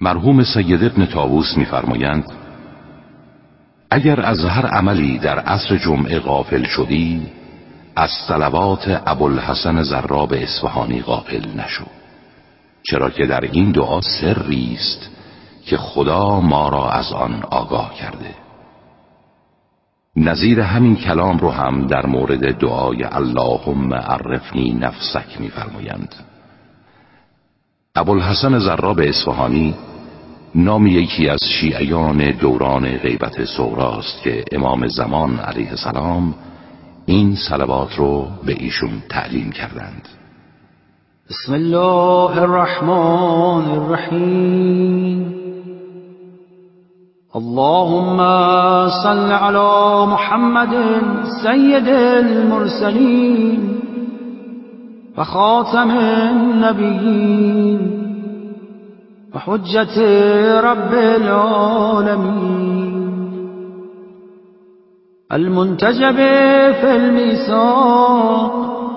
مرحوم سید ابن طاووس می‌فرمایند اگر از هر عملی در عصر جمعه غافل شدی، از صلوات ابوالحسن زراب اصفهانی غافل نشو، چرا که در این دعا سری است که خدا ما را از آن آگاه کرده. نظیر همین کلام رو هم در مورد دعای اللهم عرفنی نفسک می‌فرمایند. ابوالحسن زراب اصفهانی نام یکی از شیعیان دوران غیبت صغراست که امام زمان علیه السلام این صلوات رو به ایشون تعلیم کردند. بسم الله الرحمن الرحیم. اللهم صل علی محمد سید المرسلین و خاتم النبیین و حجت رب العالمین المنتجب فی المیثاق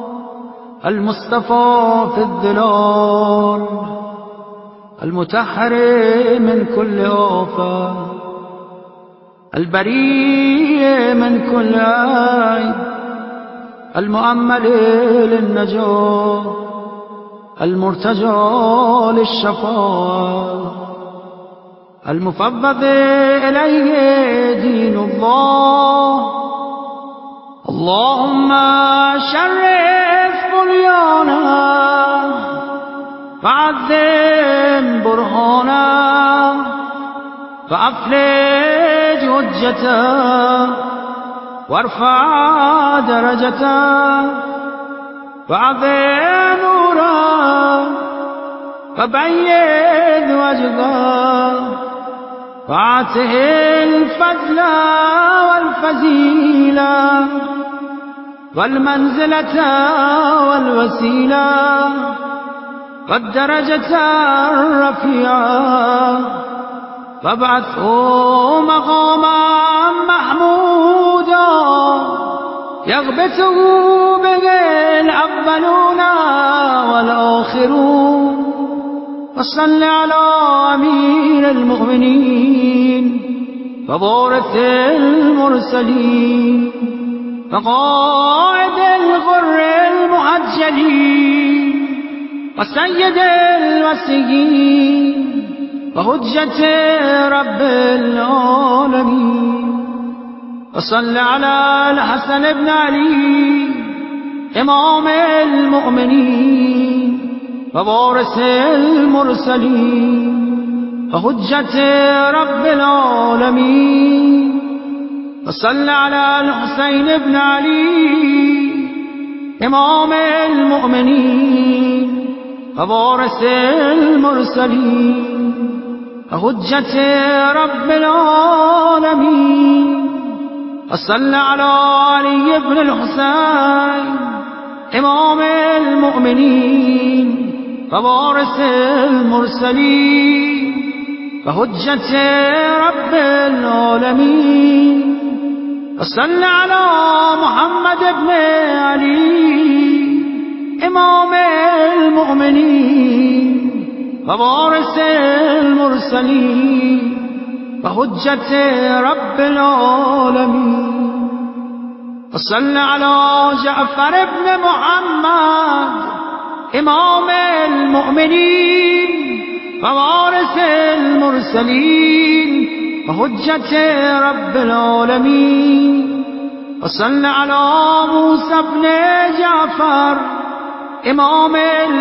المصطفى في الظلال المطهر من كل آفة البريء من كل عيب المؤمل للنجاة المرتجى للشفاعة المفوض إليه دين الله. اللهم شرف بنيانه وعظم برهانه وأفلج حجته وارفع درجته وعظم نوره وبيض وجهه وآته الفضل والفضيلة والمنزلة والوسيلة والدرجة الرفيعة وابعثه مقاما محمودا يغبطه به الأولون والآخرون. وصل على أمير المؤمنين ووارث المرسلين وقائد الغر المحجلين وسيد الوصيين وحجة رب العالمين. وصل على الحسن بن علي إمام المؤمنين ووارث المرسلين وحجة رب العالمين. وصل على الحسين بن علي إمام المؤمنين ووارث المرسلين وحجة رب العالمين. وصل على علي بن الحسين إمام المؤمنين ووارث المرسلين وحجة رب العالمين. وصل على محمد بن علي إمام المؤمنين ووارث المرسلين وحجة رب العالمين. وصل على جعفر بن محمد إمام المؤمنين ووارث المرسلين وحجة رب العالمين. وصل على موسى بن جعفر إمام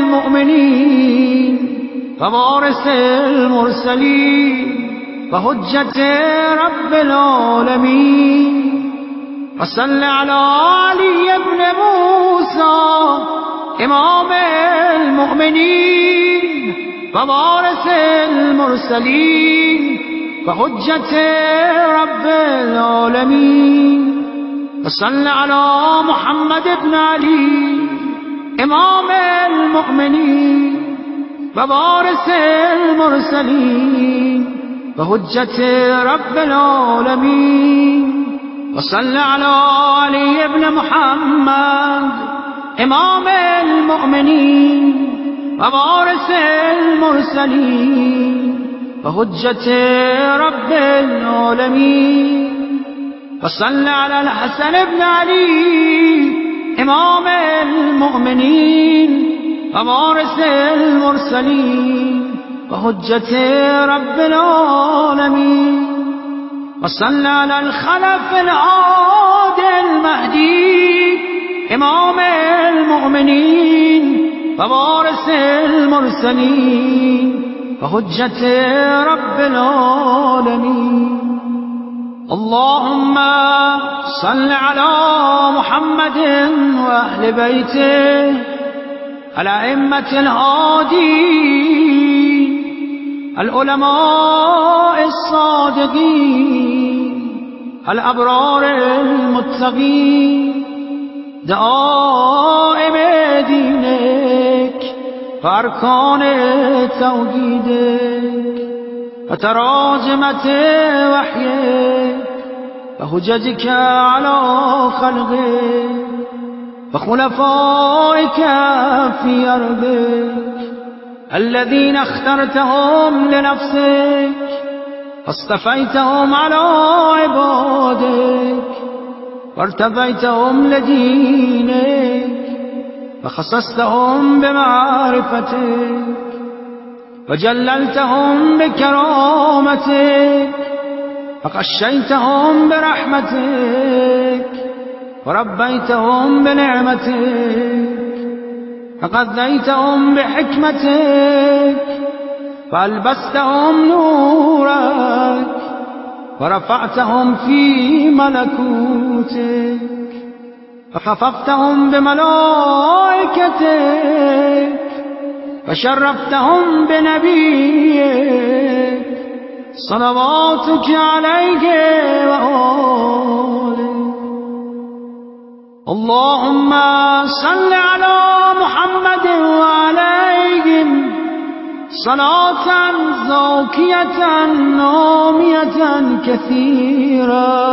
المؤمنين ووارث المرسلين وحجة رب العالمين. وصل على علي بن موسى إمام المؤمنين ووارث المرسلين وحجة رب العالمين. وصل على محمد بن علي إمام المؤمنين ووارث المرسلين وحجة رب العالمين. وصل على علي بن محمد إمام المؤمنين ووارث المرسلين وحجة رب العالمين وصل على الحسن بن علي إمام المؤمنين ووارث المرسلين وحجة رب العالمين وصل على الخلف الهادي المهدي إمام المؤمنين ووارث المرسلين وحجة رب العالمين. اللهم صل على محمد وأهل بيته الأئمة الهادين العلماء الصادقين الأبرار المتقين دائم دينك وأركان توحيدك وتراجمة وحيك وحججك على خلقك وخلفائك في أرضك الذين اخترتهم لنفسك واصطفيتهم على عبادك وارتبيتهم لدينك وخصصتهم بمعرفتك وجللتهم بكرامتك وقشيتهم برحمتك وربيتهم بنعمتك وقضيتهم بحكمتك وألبستهم نورك ورفعتهم في ملكوتك وخففتهم بملائكتك وشرفتهم بنبيك صلواتك عليه وآله. اللهم صل على محمد وعليهم صلاة زاكية نامية كثيرة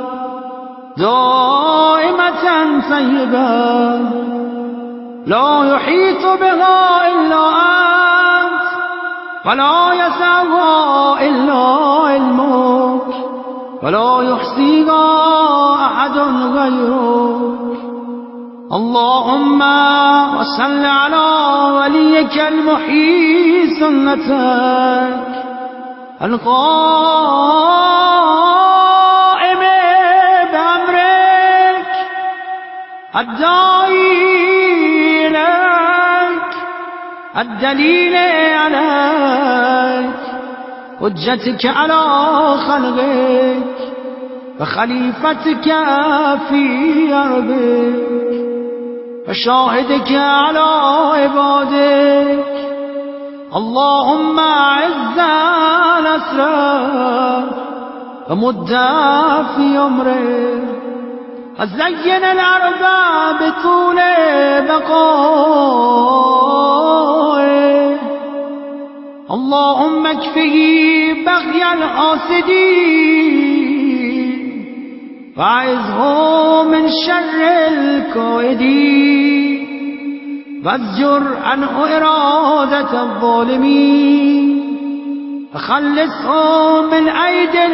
دائمة طيبة لا يحيط بها إلا أنت ولا يسعها إلا علمك ولا يحصيها أحد غيرك. اللهم صل على وليك المحيي سنتك القائم بأمرك الداعي إليك الدليل عليك حجتك على خلقك وخليفتك في أرضك وشاهدك على عبادك. اللهم أعز الأسرى ومد في عمره وزين الأرض بطول بقائه. اللهم اكفه بغي الحاسدين وأعذه من شر الكائدين وازجر عنه إرادة الظالمين وخلصه من أيدي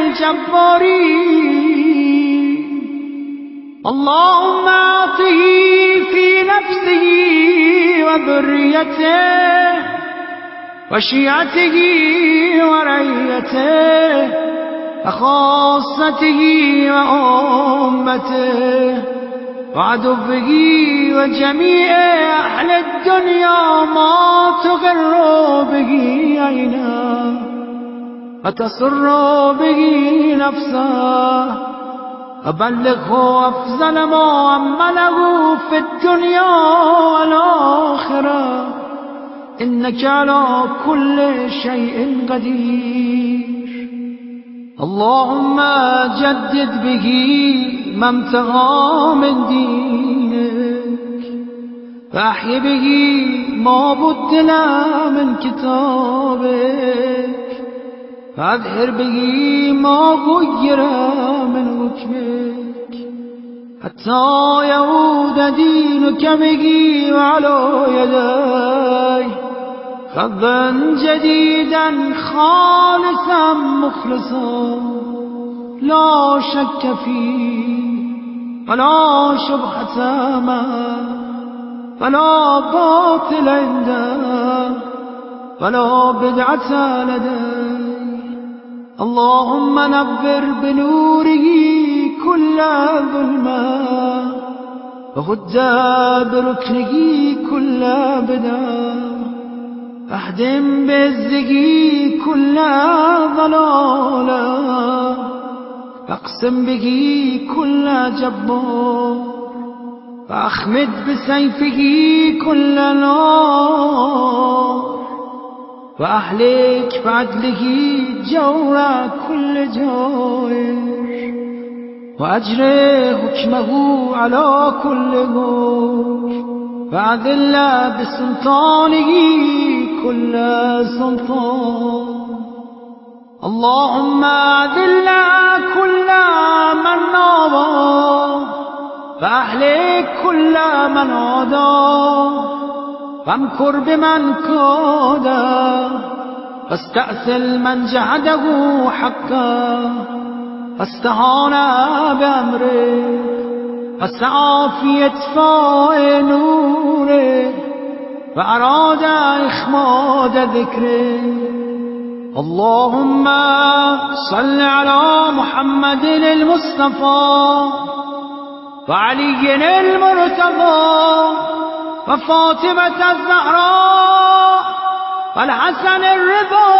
الجبارين. اللهم أعطه في نفسه وذريته وشيعته ورعيته وخاصته وأمته وعدوه وجميع أهل الدنيا ما تغر به عيناه وتسر به نفسه وبلغه أفضل ما عمله في الدنيا والآخرة إنك على كل شيء قدير. اللهم جدد به ما امتغى من دينك وأحي به ما بدل من كتابك وأظهر به ما غير من حكمك حتى يعود دينك به وعلى يديه خذا جديدا خالصا مخلصا لا شك فيه ولا شبهة معه ولا باطل عنده ولا بدعة لديه. اللهم نبر بنوره كل ظلمة وغد بركنه كل بدعة اهدم بعزه كل ضلالة واقسم به كل جبار واخمد بسيفه كل نار وأهلك بعدله جور كل جائر وأجر حكمه على كل ملك وأذل بسلطانه كل سلطان. اللهم أذل كل من نابى وأهلك كل من عادى وامكر بمن كاده واستأثل من جحده حقه واستهان بأمره وسعى في إطفاء نوره وأراد إخماد ذكره. اللهم صل على محمد المصطفى وعلي المرتضى وفاطمة الزهراء والحسن الرضا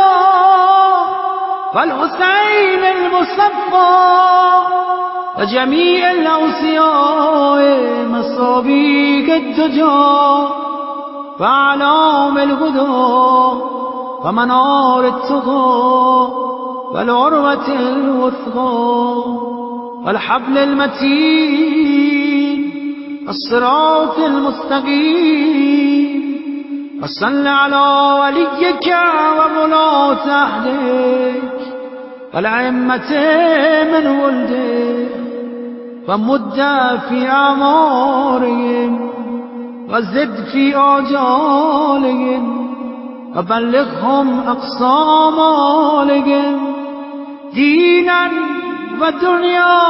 والحسين المصفى وجميع الأوصياء مصابيح الدجى وأعلام الهدى ومنار التقى والعروة الوثقى والحبل المتين الصراط المستقيم. وصل على وليك وولاة عهدك والأئمة من ولدك ومد في أعمارهم وزد في آجالهم وبلغهم أقصى آمالهم دينا ودنيا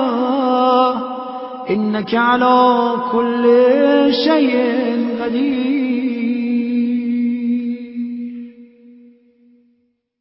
وآخرة إنك على كل شيء قدير.